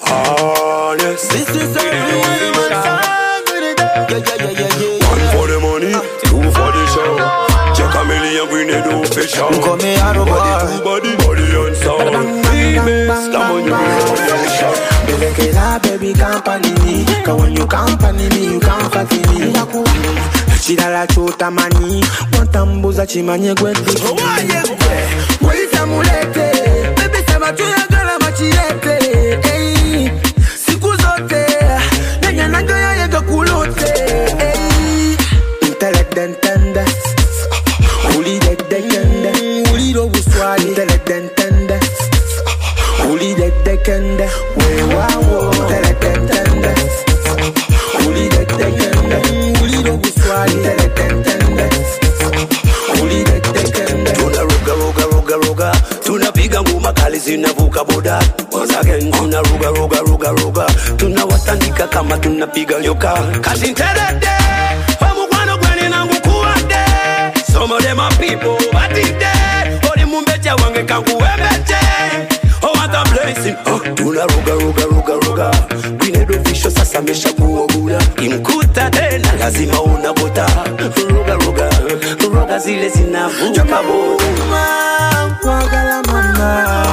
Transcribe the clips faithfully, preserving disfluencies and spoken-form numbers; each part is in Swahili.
honest. This is a real man song. Yeah, yeah, yeah, yeah, yeah. One for the money, two for the show. Check a million grenade official. Come here, Arrow Body, body, body and sound. Remix, come on, you be like that, baby, company me. Cause when you company me, you can't fuck me. Shida la chota mani. Mwantambuza chimanye gweti. Waita mulete. Baby, sema tuyagala machilete. Hey, siku zote. Nanya nangoya yega kulote. Hey, intellect and tender. Uli de de kende. Uli do buswali. Intellect and tender. Uli de de kende. We wa wo. Intellect and tender. Uli de de kende. Uli do buswali. Intellect and tender. Uli de de kende. Tuna ruga ruga ruga ruga. Tuna piga nguma kali zinavuka boda. Once again tuna ruga ruga ruga ruga. Tuna watandika kama tuna piga yoka. Kazi nterede. Wamugwano gweni na ngukuade. Some of them are people, but it dead. Ori mumbeche wange kangu webeche. Oh, what a blessing. Oh, tuna ruga ruga ruga ruga. Gwinedo fisho sasa mesha kuogula. Imkuta tena lazima unabota. Ruga ruga, ruga zile zinavuka boda. Wagala mama.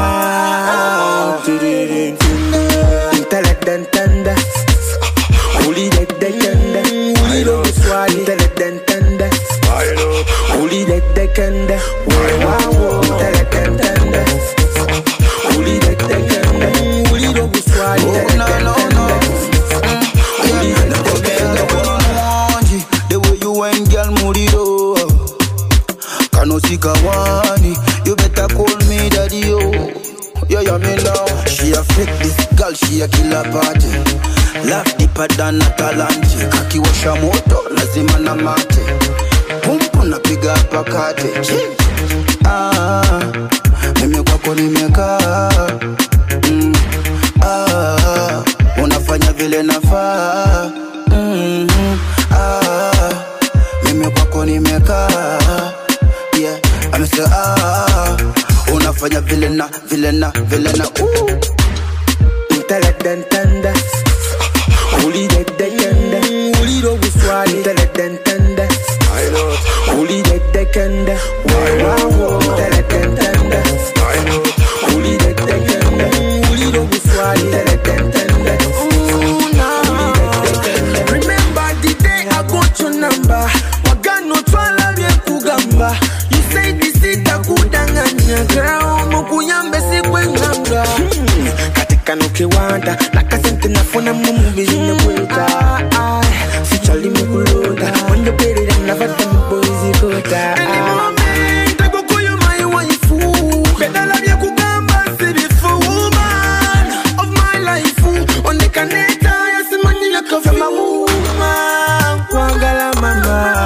Intellect and tender. Uli de de kende. Uli do buswali. Intellect and tender. Uli de de kende. Wow, intellect and tender. Uli de de kende. Uli do buswali. Intellect and tender. Uli de de kende. The way you went, girl, murido. Kanosika wani. You better call me daddy, yo. Yeah, yeah, me now. She a fake this girl, she a killer party. Laugh deeper than Atalanti. Kaki washa moto, lazima na mate. Pumpu na piga pakate. Ah, mimi kwako nimekaa. Mm, ah, unafanya vile nafaa. Mm, ah, mimi kwako nimekaa. Yeah, I'm say ah, unafanya vile na vile na vile na. Ooh. Intellect and tender. Uli de de kende. Uli do buswali. Intellect and tender. I know. Uli de de kende. Wow, intellect and tender. I know. Uli de de kende. Uli do buswali. Intellect and tender. Ooh, nah. Remember the day I got your number. Wagano twala bye kugamba. You say this is takudanganya. Girl, mukuyambe sikwenganga. Katika nukiwanda. Nakasente nafuna mumubi zinebweta. Si chali mukulonda. When you pay it and never done boys ikota. Any moment I go call you my wife. Bedala bye kugamba si before woman of my life. On the caneta yasimani yakafema woman. Wagala mama.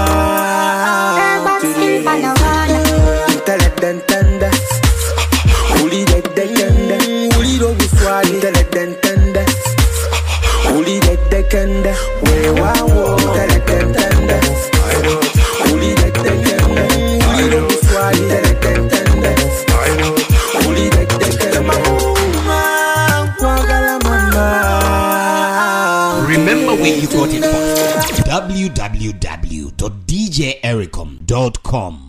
Intellect and tender. Uli de de kende. Uli do buswali. Intellect and tender. Uli de de kende. We wa wo. Intellect and tender. I know. Uli de de kende. Uli do buswali. Intellect and tender. I know. Uli de de kende. Mama, wagala mama. Remember where you got it from. w w w dot d j ericom dot com